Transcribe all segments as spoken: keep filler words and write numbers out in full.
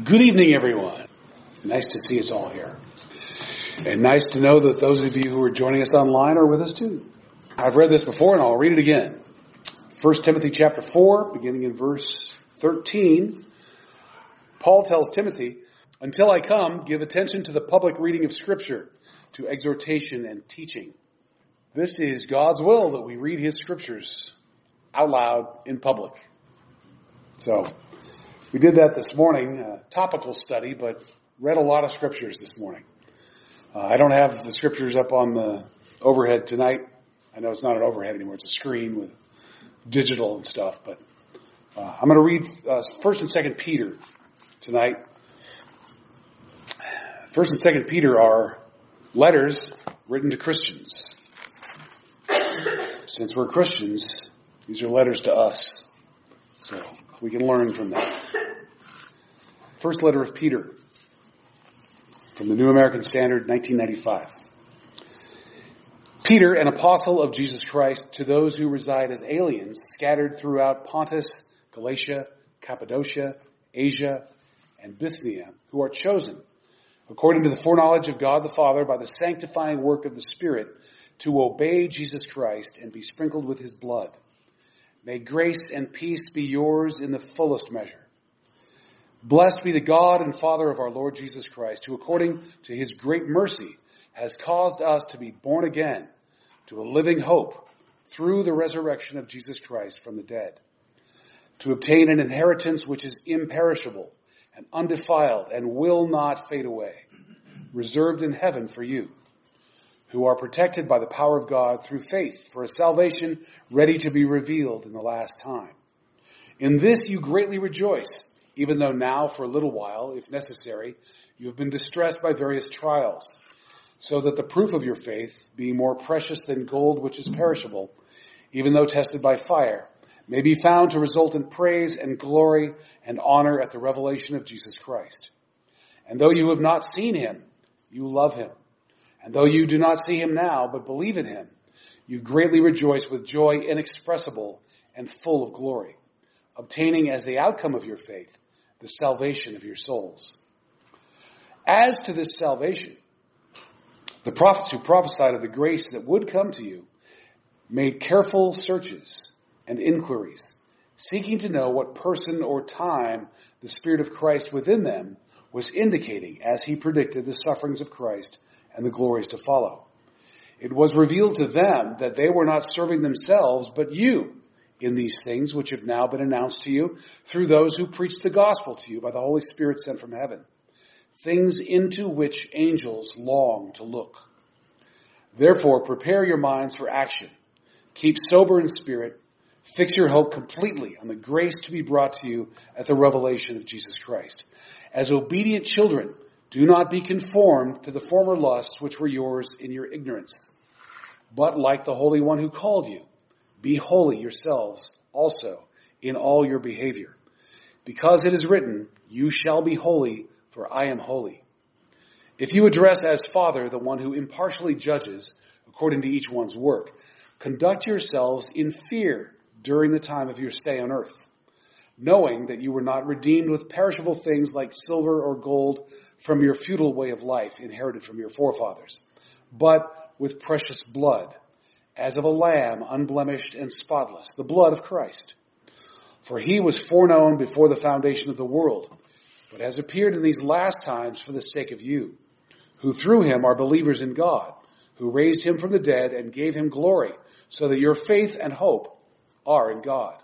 Good evening, everyone. Nice to see us all here. And nice to know that those of you who are joining us online are with us too. I've read this before and I'll read it again. First Timothy chapter four, beginning in verse thirteen. Paul tells Timothy, "Until I come, give attention to the public reading of Scripture, to exhortation and teaching." This is God's will that we read His Scriptures out loud in public. So, we did that this morning, a topical study, but read a lot of Scriptures this morning. Uh, I don't have the Scriptures up on the overhead tonight. I know it's not an overhead anymore, it's a screen with digital and stuff, but uh, I'm going to read uh, First and Second Peter tonight. First and Second Peter are letters written to Christians. Since we're Christians, these are letters to us. So we can learn from that. First letter of Peter from the New American Standard, nineteen ninety-five. Peter, an apostle of Jesus Christ, to those who reside as aliens scattered throughout Pontus, Galatia, Cappadocia, Asia, and Bithynia, who are chosen, according to the foreknowledge of God the Father, by the sanctifying work of the Spirit, to obey Jesus Christ and be sprinkled with His blood. May grace and peace be yours in the fullest measure. Blessed be the God and Father of our Lord Jesus Christ, who according to His great mercy has caused us to be born again to a living hope through the resurrection of Jesus Christ from the dead, to obtain an inheritance which is imperishable and undefiled and will not fade away, reserved in heaven for you, who are protected by the power of God through faith for a salvation ready to be revealed in the last time. In this you greatly rejoice, even though now for a little while, if necessary, you have been distressed by various trials, so that the proof of your faith, being more precious than gold which is perishable, even though tested by fire, may be found to result in praise and glory and honor at the revelation of Jesus Christ. And though you have not seen Him, you love Him. And though you do not see Him now, but believe in Him, you greatly rejoice with joy inexpressible and full of glory, obtaining as the outcome of your faith the salvation of your souls. As to this salvation, the prophets who prophesied of the grace that would come to you made careful searches and inquiries, seeking to know what person or time the Spirit of Christ within them was indicating as He predicted the sufferings of Christ and the glories to follow. It was revealed to them that they were not serving themselves, but you, in these things which have now been announced to you through those who preached the gospel to you by the Holy Spirit sent from heaven, things into which angels long to look. Therefore, prepare your minds for action. Keep sober in spirit. Fix your hope completely on the grace to be brought to you at the revelation of Jesus Christ. As obedient children, do not be conformed to the former lusts which were yours in your ignorance. But like the Holy One who called you, be holy yourselves also in all your behavior. Because it is written, you shall be holy, for I am holy. If you address as Father the one who impartially judges according to each one's work, conduct yourselves in fear during the time of your stay on earth, knowing that you were not redeemed with perishable things like silver or gold from your futile way of life inherited from your forefathers, but with precious blood, as of a lamb unblemished and spotless, the blood of Christ. For He was foreknown before the foundation of the world, but has appeared in these last times for the sake of you, who through Him are believers in God, who raised Him from the dead and gave Him glory, so that your faith and hope are in God.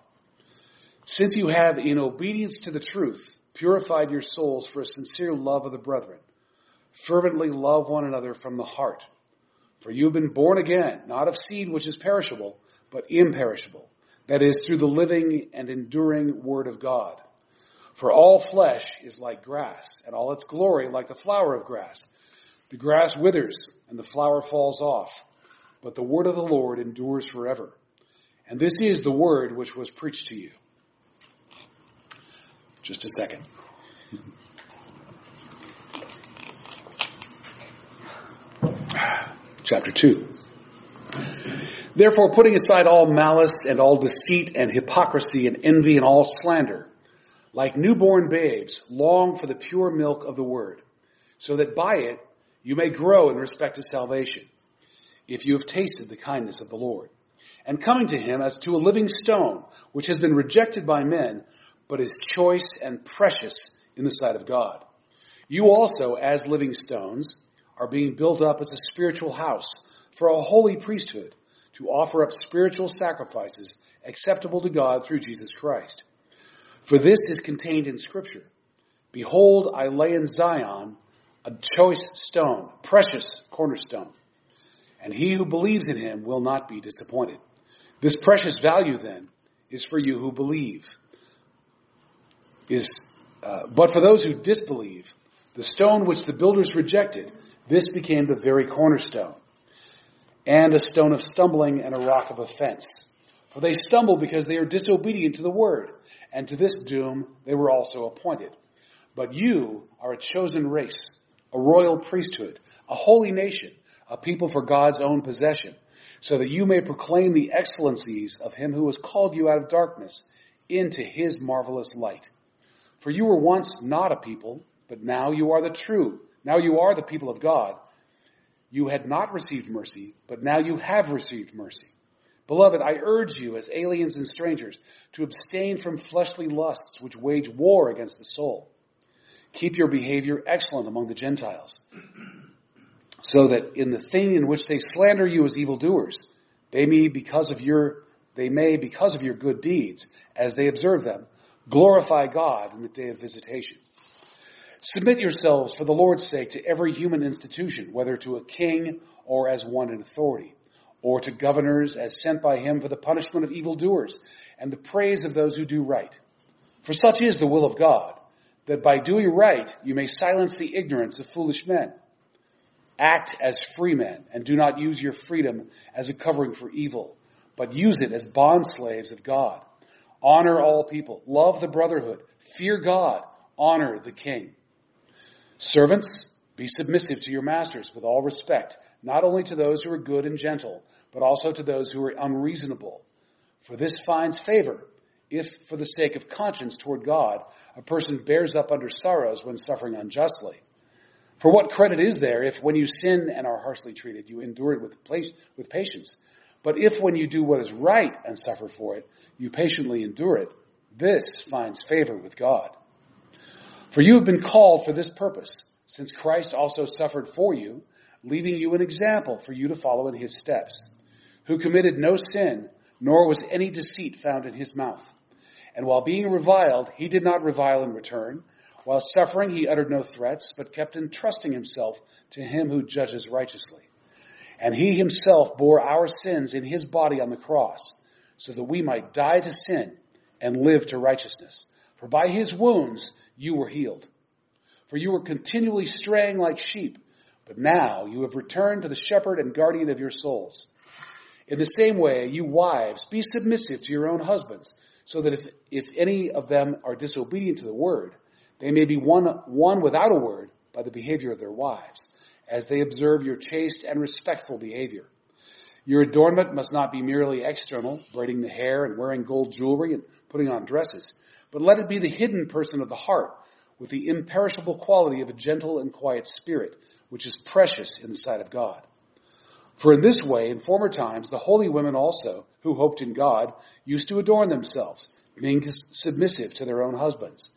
Since you have, in obedience to the truth, purified your souls for a sincere love of the brethren, fervently love one another from the heart. For you have been born again, not of seed which is perishable, but imperishable, that is, through the living and enduring Word of God. For all flesh is like grass, and all its glory like the flower of grass. The grass withers, and the flower falls off, but the word of the Lord endures forever. And this is the word which was preached to you. Just a second. Chapter two. Therefore, putting aside all malice and all deceit and hypocrisy and envy and all slander, Like newborn babes, long for the pure milk of the word, so that by it you may grow in respect to salvation, if you have tasted the kindness of the Lord. And coming to him as to a living stone, which has been rejected by men, but is choice and precious in the sight of God. You also, as living stones, are being built up as a spiritual house for a holy priesthood, to offer up spiritual sacrifices acceptable to God through Jesus Christ. For this is contained in Scripture. Behold, I lay in Zion a choice stone, precious cornerstone, and he who believes in him will not be disappointed. This precious value, then, is for you who believe. Is, uh, but for those who disbelieve, the stone which the builders rejected, this became the very cornerstone, and a stone of stumbling and a rock of offense. For they stumble because they are disobedient to the word, and to this doom they were also appointed. But you are a chosen race, a royal priesthood, a holy nation, a people for God's own possession, so that you may proclaim the excellencies of him who has called you out of darkness into his marvelous light. For you were once not a people, but now you are the true. Now you are the people of God. You had not received mercy, but now you have received mercy. Beloved, I urge you as aliens and strangers to abstain from fleshly lusts which wage war against the soul. Keep your behavior excellent among the Gentiles, so that in the thing in which they slander you as evildoers, they may, because of your, they may, because of your good deeds, as they observe them, glorify God in the day of visitation. Submit yourselves for the Lord's sake to every human institution, whether to a king or as one in authority, or to governors as sent by him for the punishment of evildoers and the praise of those who do right. For such is the will of God, that by doing right you may silence the ignorance of foolish men. Act as free men, and do not use your freedom as a covering for evil, but use it as bondslaves of God. Honor all people, love the brotherhood, fear God, honor the king. Servants, be submissive to your masters with all respect, not only to those who are good and gentle, but also to those who are unreasonable. For this finds favor, if for the sake of conscience toward God, a person bears up under sorrows when suffering unjustly. For what credit is there if when you sin and are harshly treated, you endure it with, with patience? But if when you do what is right and suffer for it, you patiently endure it, this finds favor with God. For you have been called for this purpose, since Christ also suffered for you, leaving you an example for you to follow in his steps, who committed no sin, nor was any deceit found in his mouth. And while being reviled, he did not revile in return. While suffering, he uttered no threats, but kept entrusting himself to him who judges righteously. And he himself bore our sins in his body on the cross, so that we might die to sin and live to righteousness. For by his wounds you were healed. For you were continually straying like sheep, but now you have returned to the shepherd and guardian of your souls. In the same way, you wives, be submissive to your own husbands, so that if, if any of them are disobedient to the word, they may be won, won without a word by the behavior of their wives, as they observe your chaste and respectful behavior. Your adornment must not be merely external, braiding the hair and wearing gold jewelry and putting on dresses, but let it be the hidden person of the heart, with the imperishable quality of a gentle and quiet spirit, which is precious in the sight of God. For in this way, in former times, the holy women also, who hoped in God, used to adorn themselves, being submissive to their own husbands.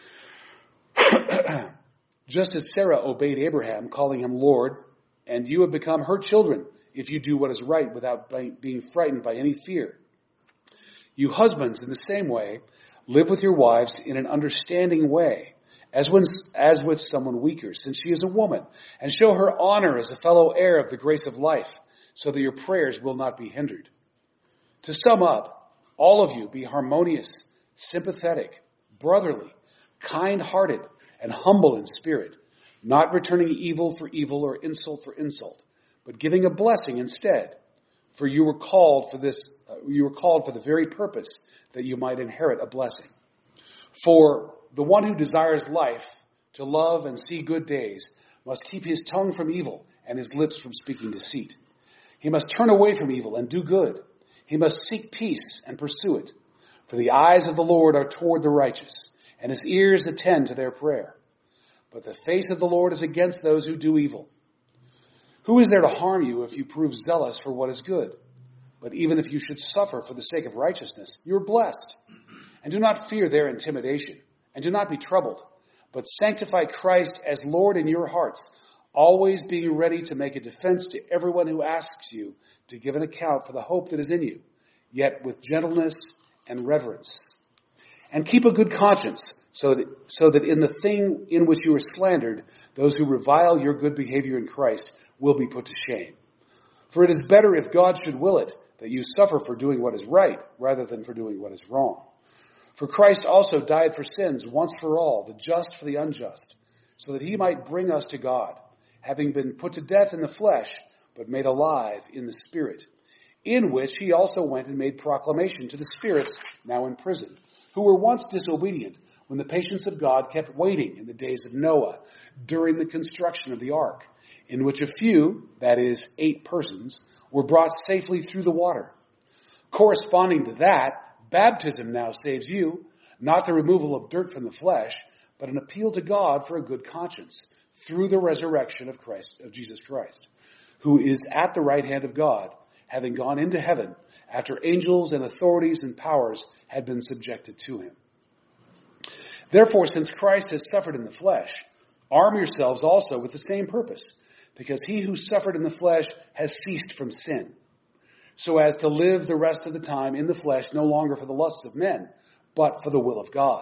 Just as Sarah obeyed Abraham, calling him Lord, and you have become her children if you do what is right without being frightened by any fear. You husbands, in the same way, live with your wives in an understanding way, as when, as with someone weaker, since she is a woman, and show her honor as a fellow heir of the grace of life, so that your prayers will not be hindered. To sum up, all of you be harmonious, sympathetic, brotherly, kind-hearted, and humble in spirit, not returning evil for evil or insult for insult, but giving a blessing instead. For you were called for this, uh, you were called for the very purpose that you might inherit a blessing. For the one who desires life, to love and see good days, must keep his tongue from evil and his lips from speaking deceit. He must turn away from evil and do good. He must seek peace and pursue it. For the eyes of the Lord are toward the righteous, and his ears attend to their prayer. But the face of the Lord is against those who do evil. Who is there to harm you if you prove zealous for what is good? But even if you should suffer for the sake of righteousness, you are blessed. And do not fear their intimidation, and do not be troubled, but sanctify Christ as Lord in your hearts, always being ready to make a defense to everyone who asks you to give an account for the hope that is in you, yet with gentleness and reverence. And keep a good conscience, so that, so that in the thing in which you are slandered, those who revile your good behavior in Christ will be put to shame. For it is better, if God should will it, that you suffer for doing what is right, rather than for doing what is wrong. For Christ also died for sins once for all, the just for the unjust, so that he might bring us to God, having been put to death in the flesh, but made alive in the Spirit, in which he also went and made proclamation to the spirits now in prison, who were once disobedient, when the patience of God kept waiting in the days of Noah, during the construction of the ark, in which a few, that is, eight persons, were brought safely through the water. Corresponding to that, baptism now saves you, not the removal of dirt from the flesh, but an appeal to God for a good conscience, through the resurrection of Christ, of Jesus Christ, who is at the right hand of God, having gone into heaven, after angels and authorities and powers had been subjected to him. Therefore, since Christ has suffered in the flesh, arm yourselves also with the same purpose, because he who suffered in the flesh has ceased from sin, so as to live the rest of the time in the flesh no longer for the lusts of men, but for the will of God.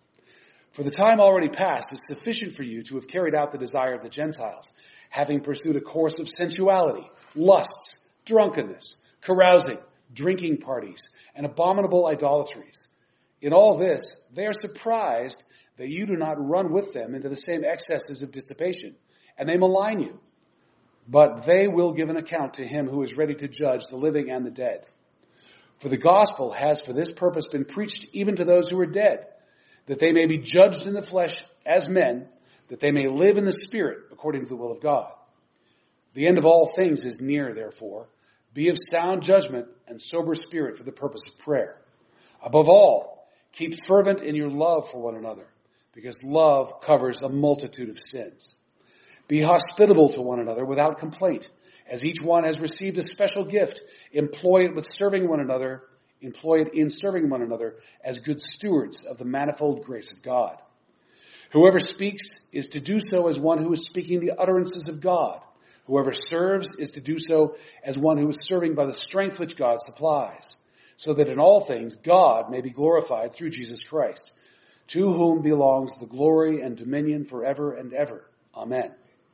For the time already past is sufficient for you to have carried out the desire of the Gentiles, having pursued a course of sensuality, lusts, drunkenness, carousing, drinking parties, and abominable idolatries. In all this, they are surprised that you do not run with them into the same excesses of dissipation, and they malign you. But they will give an account to him who is ready to judge the living and the dead. For the gospel has for this purpose been preached even to those who are dead, that they may be judged in the flesh as men, that they may live in the Spirit according to the will of God. The end of all things is near, therefore. Be of sound judgment and sober spirit for the purpose of prayer. Above all, keep fervent in your love for one another, because love covers a multitude of sins. Be hospitable to one another without complaint. As each one has received a special gift, employ it with serving one another, employ it in serving one another as good stewards of the manifold grace of God. Whoever speaks is to do so as one who is speaking the utterances of God. Whoever serves is to do so as one who is serving by the strength which God supplies, so that in all things God may be glorified through Jesus Christ, to whom belongs the glory and dominion forever and ever. Amen.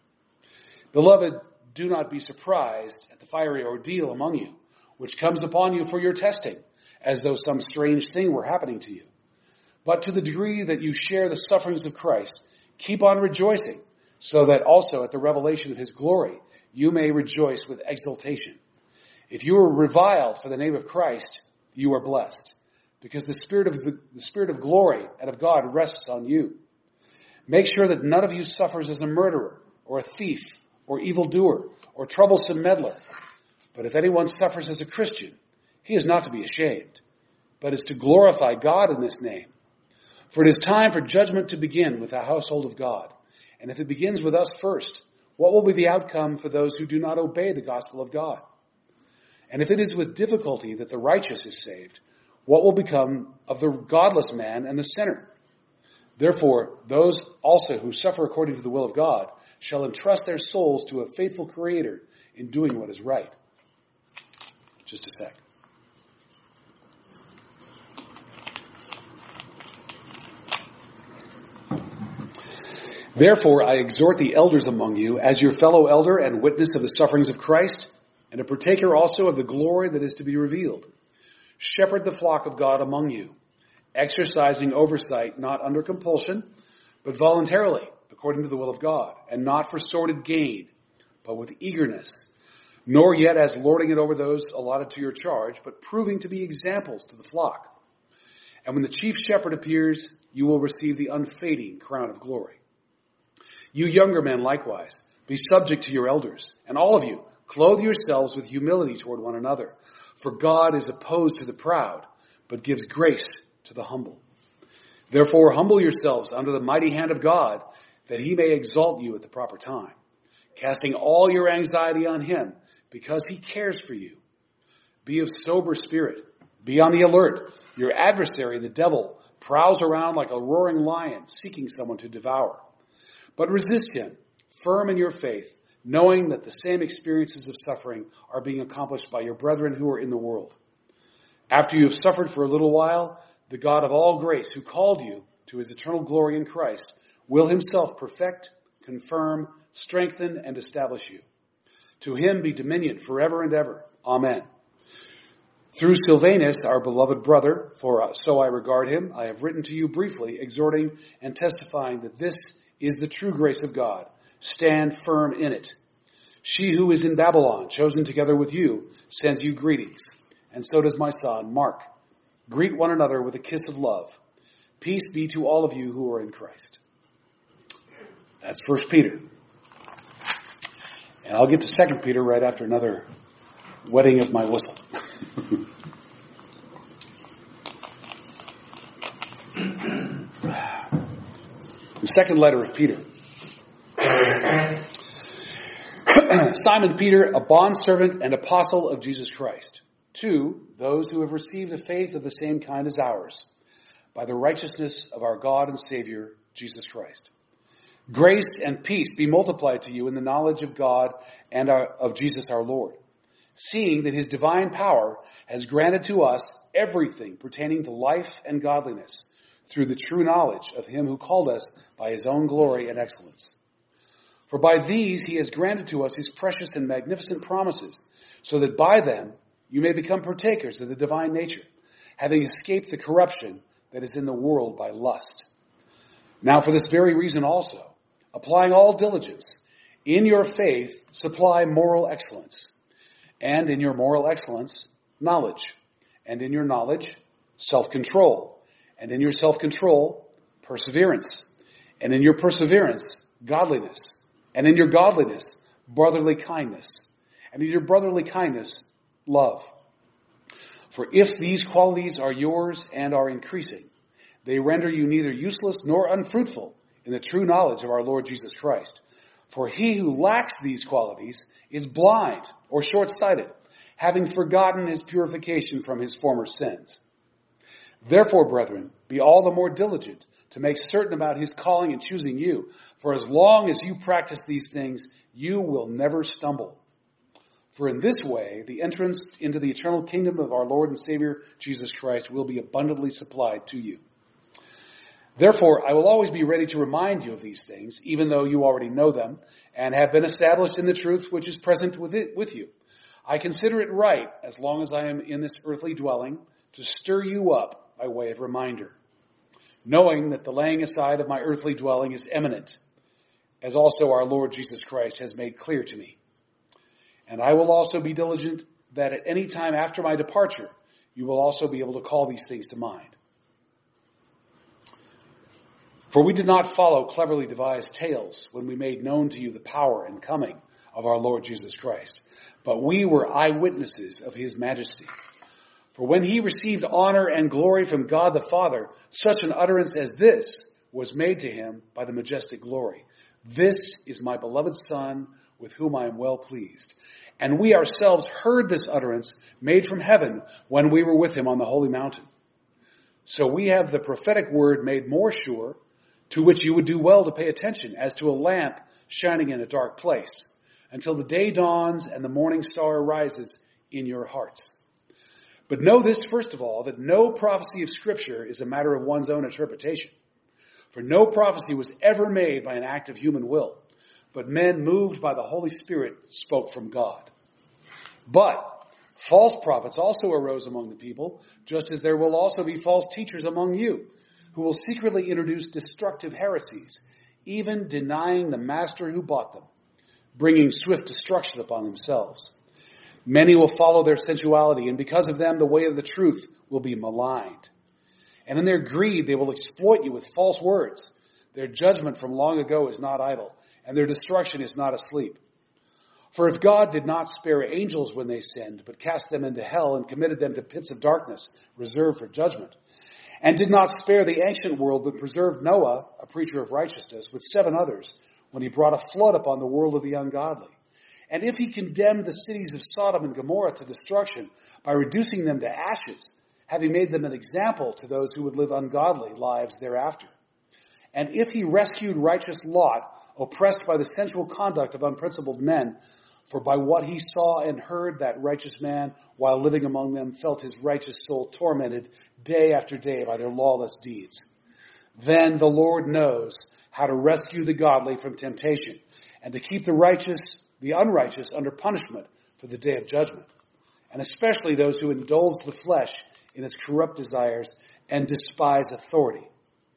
Beloved, do not be surprised at the fiery ordeal among you, which comes upon you for your testing, as though some strange thing were happening to you. But to the degree that you share the sufferings of Christ, keep on rejoicing, so that also at the revelation of his glory you may rejoice with exultation. If you are reviled for the name of Christ, you are blessed, because the Spirit of the, the Spirit of glory and of God rests on you. Make sure that none of you suffers as a murderer, or a thief, or evildoer, or troublesome meddler. But if anyone suffers as a Christian, he is not to be ashamed, but is to glorify God in this name. For it is time for judgment to begin with the household of God. And if it begins with us first, what will be the outcome for those who do not obey the gospel of God? And if it is with difficulty that the righteous is saved, what will become of the godless man and the sinner? Therefore, those also who suffer according to the will of God shall entrust their souls to a faithful Creator in doing what is right. Just a sec. Therefore, I exhort the elders among you, as your fellow elder and witness of the sufferings of Christ, and a partaker also of the glory that is to be revealed. Shepherd the flock of God among you, exercising oversight not under compulsion, but voluntarily, according to the will of God, and not for sordid gain, but with eagerness, nor yet as lording it over those allotted to your charge, but proving to be examples to the flock. And when the chief shepherd appears, you will receive the unfading crown of glory. You younger men likewise, be subject to your elders, and all of you, clothe yourselves with humility toward one another, for God is opposed to the proud, but gives grace to the humble. Therefore, humble yourselves under the mighty hand of God, that he may exalt you at the proper time, casting all your anxiety on him, because he cares for you. Be of sober spirit. Be on the alert. Your adversary, the devil, prowls around like a roaring lion, seeking someone to devour. But resist him, firm in your faith, knowing that the same experiences of suffering are being accomplished by your brethren who are in the world. After you have suffered for a little while, the God of all grace, who called you to his eternal glory in Christ, will himself perfect, confirm, strengthen, and establish you. To him be dominion forever and ever. Amen. Through Silvanus, our beloved brother, for so I regard him, I have written to you briefly, exhorting and testifying that this is the true grace of God. Stand firm in it. She who is in Babylon, chosen together with you, sends you greetings. And so does my son, Mark. Greet one another with a kiss of love. Peace be to all of you who are in Christ. That's First Peter. And I'll get to Second Peter right after another wetting of my whistle. The second letter of Peter. Simon Peter, a bondservant and apostle of Jesus Christ, to those who have received a faith of the same kind as ours, by the righteousness of our God and Savior, Jesus Christ. Grace and peace be multiplied to you in the knowledge of God and our, of Jesus our Lord, seeing that his divine power has granted to us everything pertaining to life and godliness, through the true knowledge of him who called us by his own glory and excellence. For by these he has granted to us his precious and magnificent promises, so that by them you may become partakers of the divine nature, having escaped the corruption that is in the world by lust. Now for this very reason also, applying all diligence, in your faith supply moral excellence, and in your moral excellence, knowledge, and in your knowledge, self-control, and in your self-control, perseverance, and in your perseverance, godliness, and in your godliness, brotherly kindness, and in your brotherly kindness, love. For if these qualities are yours and are increasing, they render you neither useless nor unfruitful in the true knowledge of our Lord Jesus Christ. For he who lacks these qualities is blind or short-sighted, having forgotten his purification from his former sins. Therefore, brethren, be all the more diligent to make certain about his calling and choosing you. For as long as you practice these things, you will never stumble. For in this way, the entrance into the eternal kingdom of our Lord and Savior, Jesus Christ, will be abundantly supplied to you. Therefore, I will always be ready to remind you of these things, even though you already know them and have been established in the truth which is present with it, with you. I consider it right, as long as I am in this earthly dwelling, to stir you up by way of reminder, knowing that the laying aside of my earthly dwelling is imminent, as also our Lord Jesus Christ has made clear to me. And I will also be diligent that at any time after my departure, you will also be able to call these things to mind. For we did not follow cleverly devised tales when we made known to you the power and coming of our Lord Jesus Christ, but we were eyewitnesses of his majesty. For when he received honor and glory from God the Father, such an utterance as this was made to him by the majestic glory. This is my beloved Son, with whom I am well pleased. And we ourselves heard this utterance made from heaven when we were with him on the holy mountain. So we have the prophetic word made more sure, to which you would do well to pay attention, as to a lamp shining in a dark place, until the day dawns and the morning star rises in your hearts. But know this, first of all, that no prophecy of Scripture is a matter of one's own interpretation. For no prophecy was ever made by an act of human will, but men moved by the Holy Spirit spoke from God. But false prophets also arose among the people, just as there will also be false teachers among you, who will secretly introduce destructive heresies, even denying the master who bought them, bringing swift destruction upon themselves. Many will follow their sensuality, and because of them the way of the truth will be maligned. And in their greed they will exploit you with false words. Their judgment from long ago is not idle, and their destruction is not asleep. For if God did not spare angels when they sinned, but cast them into hell and committed them to pits of darkness reserved for judgment, and did not spare the ancient world, but preserved Noah, a preacher of righteousness, with seven others, when he brought a flood upon the world of the ungodly. And if he condemned the cities of Sodom and Gomorrah to destruction by reducing them to ashes, having made them an example to those who would live ungodly lives thereafter. And if he rescued righteous Lot, oppressed by the sensual conduct of unprincipled men, for by what he saw and heard, that righteous man, while living among them, felt his righteous soul tormented day after day by their lawless deeds. Then the Lord knows how to rescue the godly from temptation, and to keep the righteous, the unrighteous, under punishment for the day of judgment, and especially those who indulge the flesh in its corrupt desires and despise authority.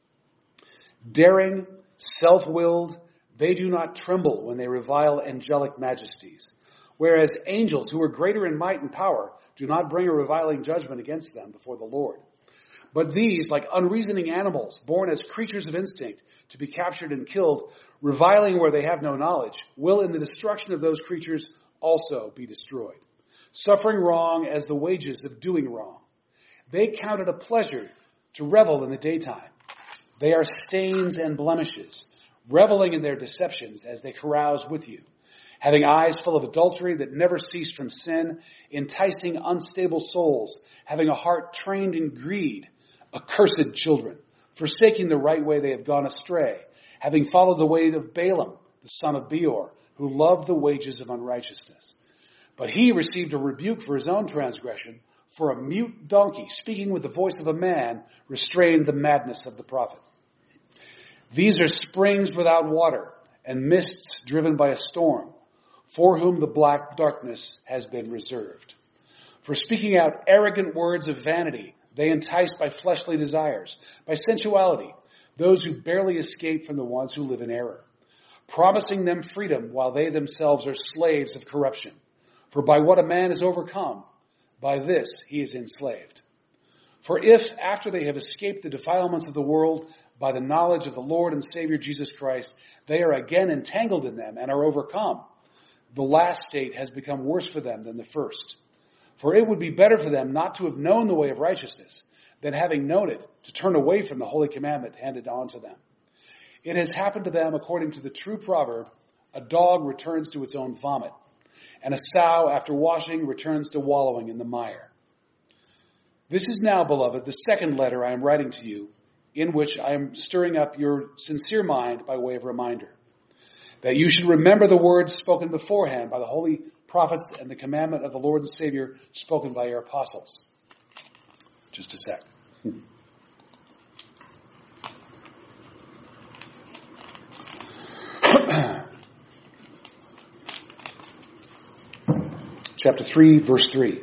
Daring, self-willed, they do not tremble when they revile angelic majesties, whereas angels who are greater in might and power do not bring a reviling judgment against them before the Lord. But these, like unreasoning animals, born as creatures of instinct, to be captured and killed, reviling where they have no knowledge, will in the destruction of those creatures also be destroyed, suffering wrong as the wages of doing wrong. They count it a pleasure to revel in the daytime. They are stains and blemishes, reveling in their deceptions as they carouse with you, having eyes full of adultery that never cease from sin, enticing unstable souls, having a heart trained in greed, accursed children, forsaking the right way they have gone astray, having followed the way of Balaam, the son of Beor, who loved the wages of unrighteousness. But he received a rebuke for his own transgression, for a mute donkey, speaking with the voice of a man, restrained the madness of the prophet. These are springs without water, and mists driven by a storm, for whom the black darkness has been reserved. For speaking out arrogant words of vanity, they entice by fleshly desires, by sensuality, those who barely escape from the ones who live in error, promising them freedom while they themselves are slaves of corruption. For by what a man is overcome, by this he is enslaved. For if, after they have escaped the defilements of the world, by the knowledge of the Lord and Savior Jesus Christ, they are again entangled in them and are overcome, the last state has become worse for them than the first. For it would be better for them not to have known the way of righteousness, than having known it, to turn away from the holy commandment handed on to them. It has happened to them according to the true proverb, a dog returns to its own vomit, and a sow after washing returns to wallowing in the mire. This is now, beloved, the second letter I am writing to you, in which I am stirring up your sincere mind by way of reminder, that you should remember the words spoken beforehand by the holy prophets and the commandment of the Lord and Savior spoken by your apostles. Just a sec. Chapter three, verse three.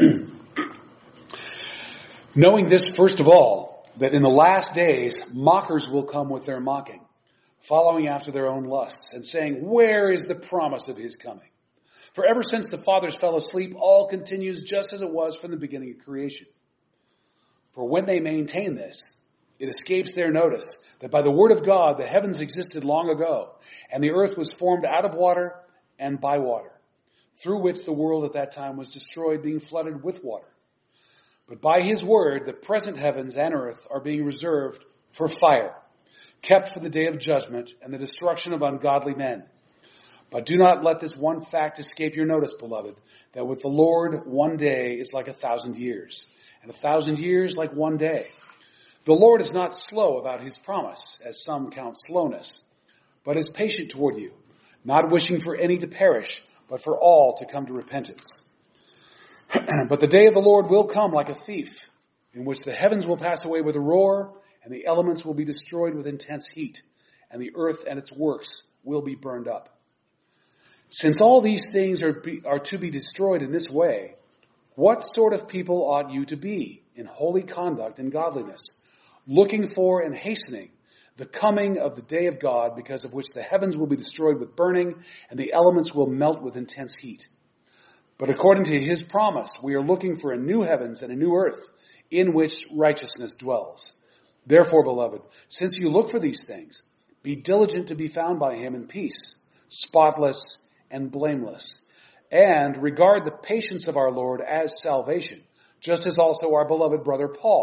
Knowing this, first of all, that in the last days mockers will come with their mocking, following after their own lusts, and saying, where is the promise of his coming? For ever since the fathers fell asleep, all continues just as it was from the beginning of creation. For when they maintain this, it escapes their notice that by the word of God the heavens existed long ago, and the earth was formed out of water and by water, through which the world at that time was destroyed, being flooded with water. But by his word, the present heavens and earth are being reserved for fire, kept for the day of judgment and the destruction of ungodly men. But do not let this one fact escape your notice, beloved, that with the Lord one day is like a thousand years, and a thousand years like one day. The Lord is not slow about his promise, as some count slowness, but is patient toward you, not wishing for any to perish, but for all to come to repentance. But the day of the Lord will come like a thief, in which the heavens will pass away with a roar, and the elements will be destroyed with intense heat, and the earth and its works will be burned up. Since all these things are, be, are to be destroyed in this way, what sort of people ought you to be in holy conduct and godliness, looking for and hastening the coming of the day of God, because of which the heavens will be destroyed with burning, and the elements will melt with intense heat? But according to his promise, we are looking for a new heavens and a new earth in which righteousness dwells. Therefore, beloved, since you look for these things, be diligent to be found by him in peace, spotless and blameless, and regard the patience of our Lord as salvation, just as also our beloved brother Paul,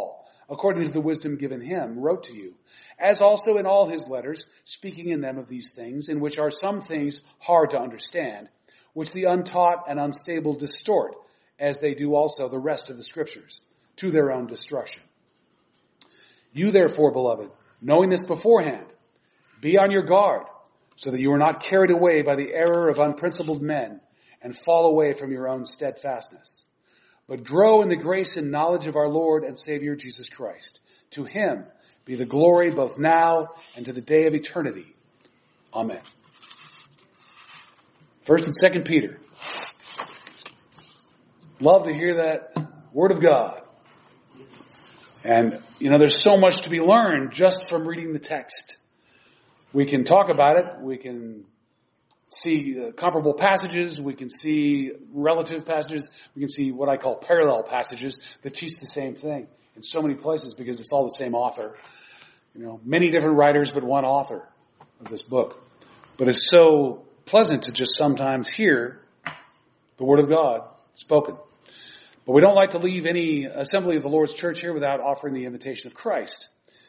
according to the wisdom given him, wrote to you, as also in all his letters, speaking in them of these things, in which are some things hard to understand, which the untaught and unstable distort, as they do also the rest of the Scriptures, to their own destruction. You therefore, beloved, knowing this beforehand, be on your guard, so that you are not carried away by the error of unprincipled men, and fall away from your own steadfastness. But grow in the grace and knowledge of our Lord and Savior Jesus Christ. To him be the glory both now and to the day of eternity. Amen. First and Second Peter. Love to hear that word of God. And, you know, there's so much to be learned just from reading the text. We can talk about it. We can see uh, comparable passages. We can see relative passages. We can see what I call parallel passages that teach the same thing in so many places because it's all the same author. You know, many different writers, but one author of this book. But it's so pleasant to just sometimes hear the Word of God spoken. But we don't like to leave any assembly of the Lord's church here without offering the invitation of Christ.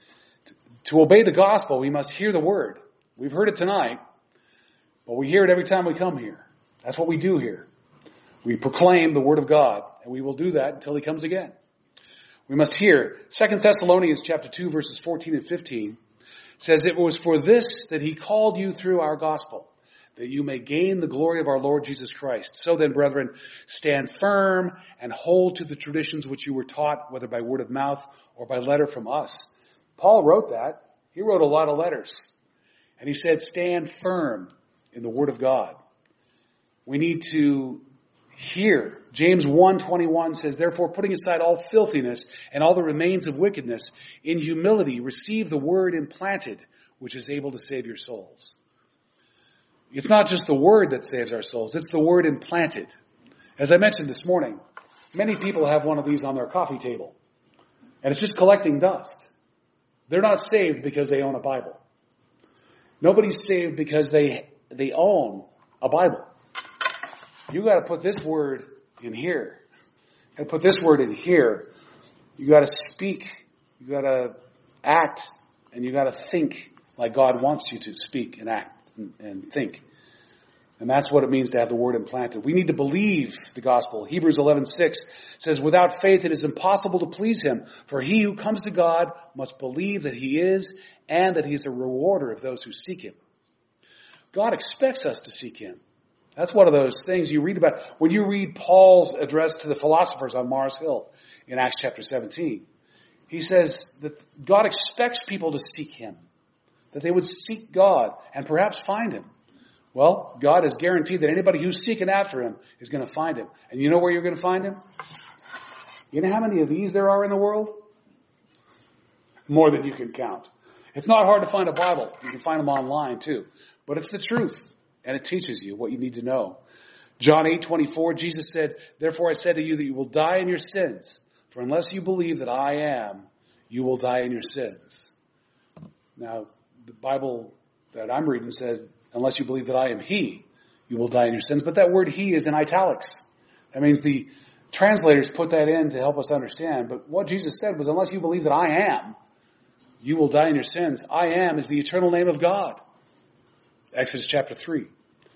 To obey the gospel, we must hear the Word. We've heard it tonight, but we hear it every time we come here. That's what we do here. We proclaim the Word of God, and we will do that until He comes again. We must hear. Second Thessalonians chapter two, verses fourteen and fifteen says, it was for this that He called you through our gospel, that you may gain the glory of our Lord Jesus Christ. So then, brethren, stand firm and hold to the traditions which you were taught, whether by word of mouth or by letter from us. Paul wrote that. He wrote a lot of letters. And he said, stand firm in the Word of God. We need to hear. James one twenty-one says, therefore, putting aside all filthiness and all the remains of wickedness, in humility receive the Word implanted, which is able to save your souls. It's not just the Word that saves our souls. It's the Word implanted. As I mentioned this morning, many people have one of these on their coffee table. And it's just collecting dust. They're not saved because they own a Bible. Nobody's saved because they they own a Bible. You got to put this word in here. You got to put this word in here. You got to speak. You got to act, and you got to think like God wants you to speak and act and, and think. And that's what it means to have the word implanted. We need to believe the gospel. Hebrews eleven six says, without faith it is impossible to please him, for he who comes to God must believe that he is, and that he is a rewarder of those who seek him. God expects us to seek him. That's one of those things you read about. When you read Paul's address to the philosophers on Mars Hill in Acts chapter seventeen, he says that God expects people to seek him, that they would seek God and perhaps find him. Well, God has guaranteed that anybody who's seeking after him is going to find him. And you know where you're going to find him? You know how many of these there are in the world? More than you can count. It's not hard to find a Bible. You can find them online too. But it's the truth. And it teaches you what you need to know. John eight twenty-four, Jesus said, therefore I said to you that you will die in your sins. For unless you believe that I am, you will die in your sins. Now, the Bible that I'm reading says, unless you believe that I am he, you will die in your sins. But that word he is in italics. That means the translators put that in to help us understand. But what Jesus said was, unless you believe that I am, you will die in your sins. I am is the eternal name of God. Exodus chapter three.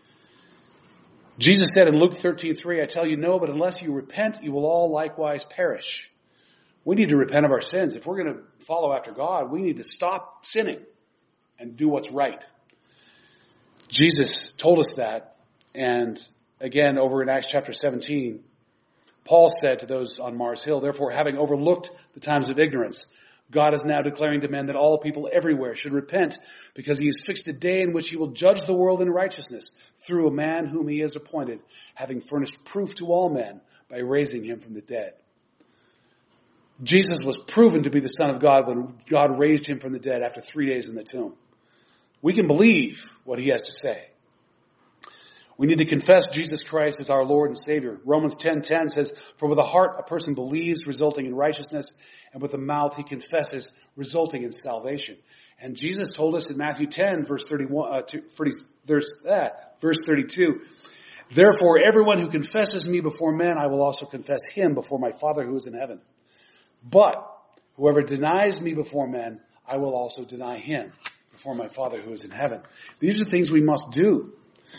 Jesus said in Luke thirteen three, I tell you no, but unless you repent, you will all likewise perish. We need to repent of our sins. If we're going to follow after God, we need to stop sinning and do what's right. Jesus told us that. And again, over in Acts chapter seventeen, Paul said to those on Mars Hill, therefore, having overlooked the times of ignorance, God is now declaring to men that all people everywhere should repent, because he has fixed a day in which he will judge the world in righteousness through a man whom he has appointed, having furnished proof to all men by raising him from the dead. Jesus was proven to be the Son of God when God raised him from the dead after three days in the tomb. We can believe what he has to say. We need to confess Jesus Christ as our Lord and Savior. Romans ten ten says, for with the heart a person believes, resulting in righteousness, and with the mouth he confesses, resulting in salvation. And Jesus told us in Matthew ten, verse thirty-one, uh, thirty, there's that, verse thirty-two, therefore everyone who confesses me before men, I will also confess him before my Father who is in heaven. But Whoever denies me before men, I will also deny him before my Father who is in heaven. These are things we must do.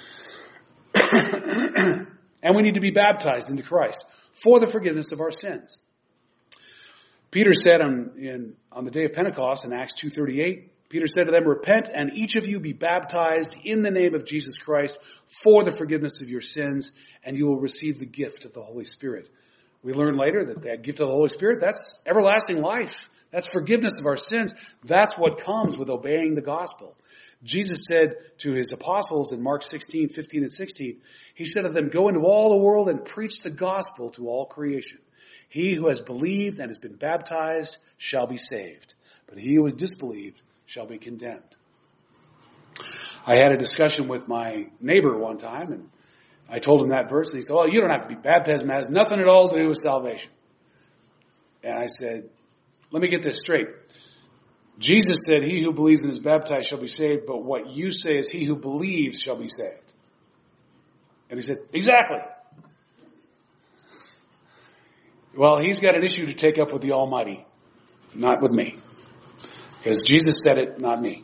And we need to be baptized into Christ for the forgiveness of our sins. Peter said on, in, on the day of Pentecost in Acts two thirty-eight, Peter said to them, repent and each of you be baptized in the name of Jesus Christ for the forgiveness of your sins, and you will receive the gift of the Holy Spirit. We learn later that that gift of the Holy Spirit, that's everlasting life. That's forgiveness of our sins. That's what comes with obeying the gospel. Jesus said to his apostles in Mark sixteen, fifteen, and sixteen, he said to them, go into all the world and preach the gospel to all creation. He who has believed and has been baptized shall be saved, but he who has disbelieved shall be condemned. I had a discussion with my neighbor one time, and I told him that verse, and he said, oh, you don't have to be baptized. It has nothing at all to do with salvation. And I said, let me get this straight. Jesus said, he who believes and is baptized shall be saved, but what you say is he who believes shall be saved. And he said, exactly. Well, he's got an issue to take up with the Almighty, not with me. Because Jesus said it, not me.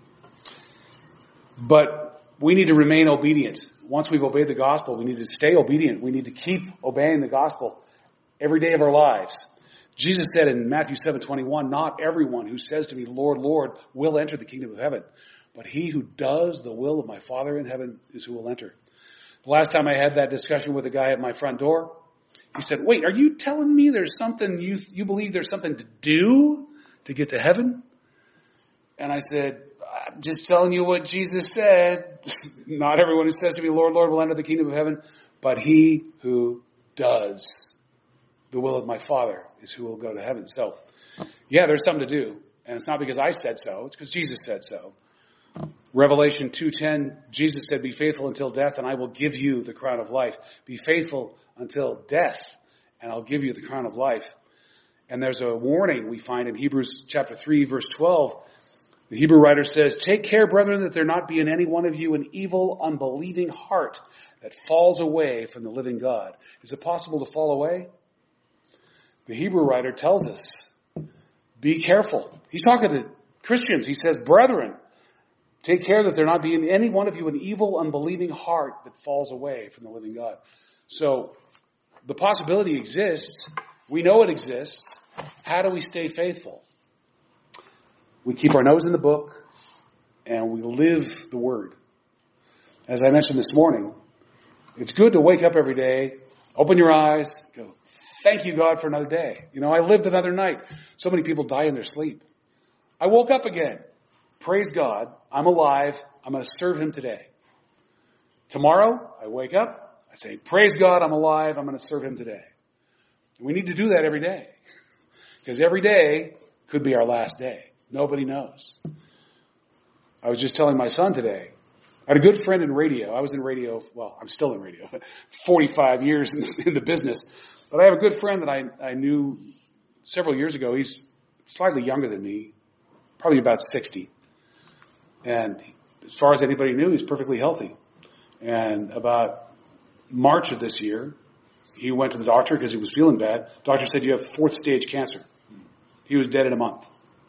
But we need to remain obedient. Once we've obeyed the gospel, we need to stay obedient. We need to keep obeying the gospel every day of our lives. Jesus said in Matthew seven twenty-one, not everyone who says to me, Lord, Lord, will enter the kingdom of heaven, but he who does the will of my Father in heaven is who will enter. The last time I had that discussion with a guy at my front door, he said, wait, are you telling me there's something, you, you believe there's something to do to get to heaven? And I said, I'm just telling you what Jesus said. Not everyone who says to me, Lord, Lord, will enter the kingdom of heaven, but he who does the will of my Father is who will go to heaven. So, yeah, there's something to do. And it's not because I said so. It's because Jesus said so. Revelation two ten, Jesus said, be faithful until death, and I will give you the crown of life. Be faithful until death, and I'll give you the crown of life. And there's a warning we find in Hebrews chapter three, verse twelve. The Hebrew writer says, take care, brethren, that there not be in any one of you an evil, unbelieving heart that falls away from the living God. Is it possible to fall away? The Hebrew writer tells us, be careful. He's talking to Christians. He says, brethren, take care that there not be in any one of you an evil, unbelieving heart that falls away from the living God. So the possibility exists. We know it exists. How do we stay faithful? We keep our nose in the book and we live the word. As I mentioned this morning, it's good to wake up every day, open your eyes, go, thank you, God, for another day. You know, I lived another night. So many people die in their sleep. I woke up again. Praise God. I'm alive. I'm going to serve him today. Tomorrow, I wake up. I say, praise God, I'm alive. I'm going to serve him today. We need to do that every day. Because every day could be our last day. Nobody knows. I was just telling my son today, I had a good friend in radio. I was in radio, well, I'm still in radio, forty-five years in the business. But I have a good friend that I, I knew several years ago. He's slightly younger than me, probably about sixty. And as far as anybody knew, he's perfectly healthy. And about March of this year, he went to the doctor because he was feeling bad. Doctor said, you have fourth stage cancer. He was dead in a month.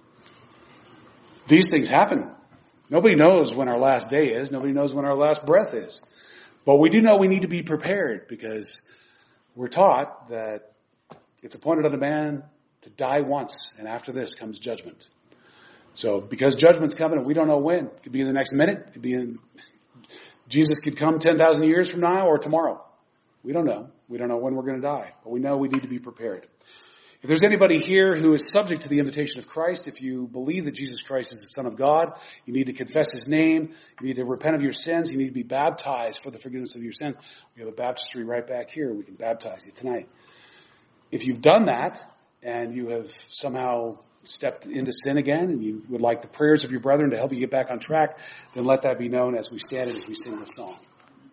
These things happen. Nobody knows when our last day is. Nobody knows when our last breath is. But we do know we need to be prepared because we're taught that it's appointed unto man to die once, and after this comes judgment. So because judgment's coming and we don't know when, it could be in the next minute, it could be in, Jesus could come ten thousand years from now or tomorrow. We don't know. We don't know when we're going to die, but we know we need to be prepared. If there's anybody here who is subject to the invitation of Christ, if you believe that Jesus Christ is the Son of God, you need to confess his name, you need to repent of your sins, you need to be baptized for the forgiveness of your sins. We have a baptistry right back here. We can baptize you tonight. If you've done that and you have somehow stepped into sin again and you would like the prayers of your brethren to help you get back on track, then let that be known as we stand and as we sing this song.